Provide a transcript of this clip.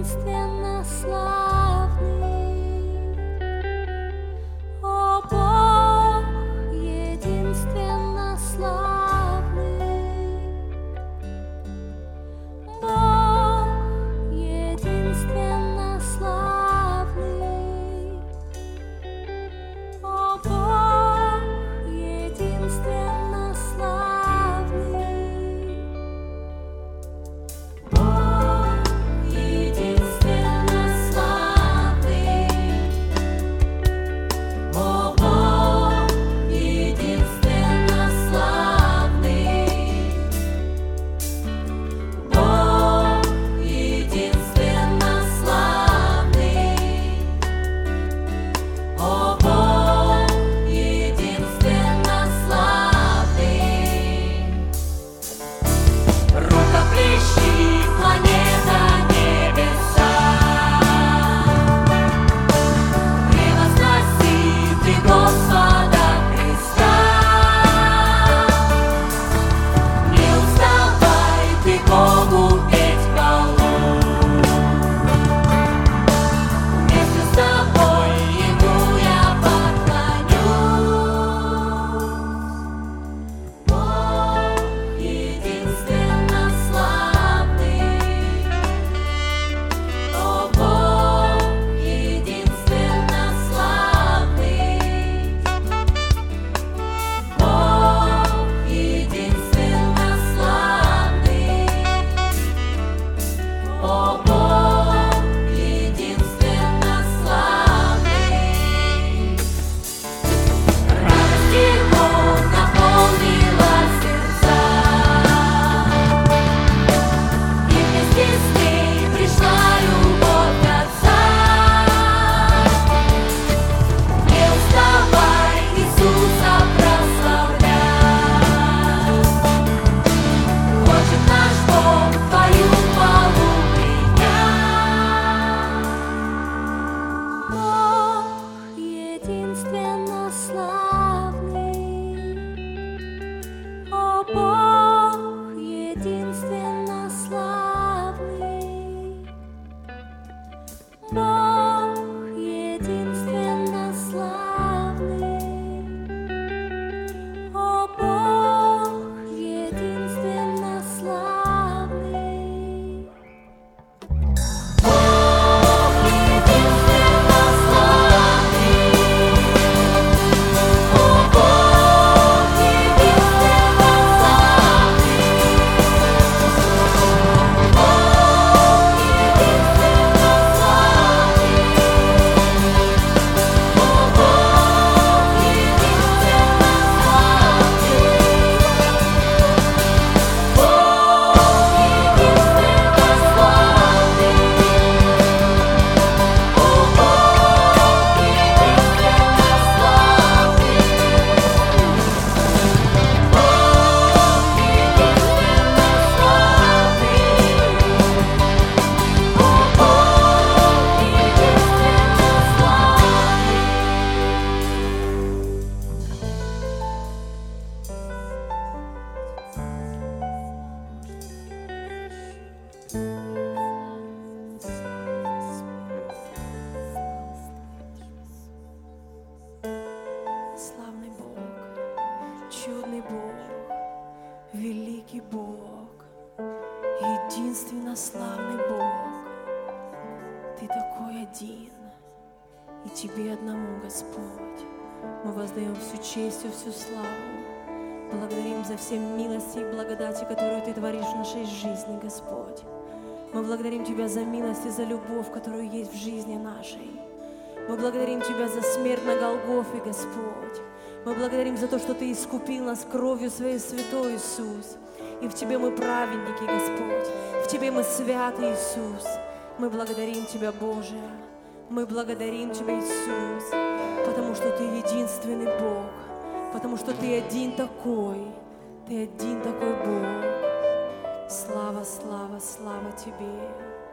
единственно славный, о Бог, единственно славный, Бог, единственно славный, о Бог, единственно славный. Славный Бог, чудный Бог, великий Бог, единственно славный Бог. Ты такой один, и Тебе одному, Господь, мы воздаем всю честь и всю славу. Благодарим за все милости и благодати, которую Ты творишь в нашей жизни, Господь. Мы благодарим Тебя за милость и за любовь, которую есть в жизни нашей. Мы благодарим Тебя за смерть на Голгофе, Господь. Мы благодарим за то, что Ты искупил нас кровью Своей, Святой Иисус. И в Тебе мы праведники, Господь. В Тебе мы святый, Иисус. Мы благодарим Тебя, Боже. Мы благодарим Тебя, Иисус, потому что Ты единственный Бог, потому что Ты один такой Бог. Слава, слава, слава Тебе.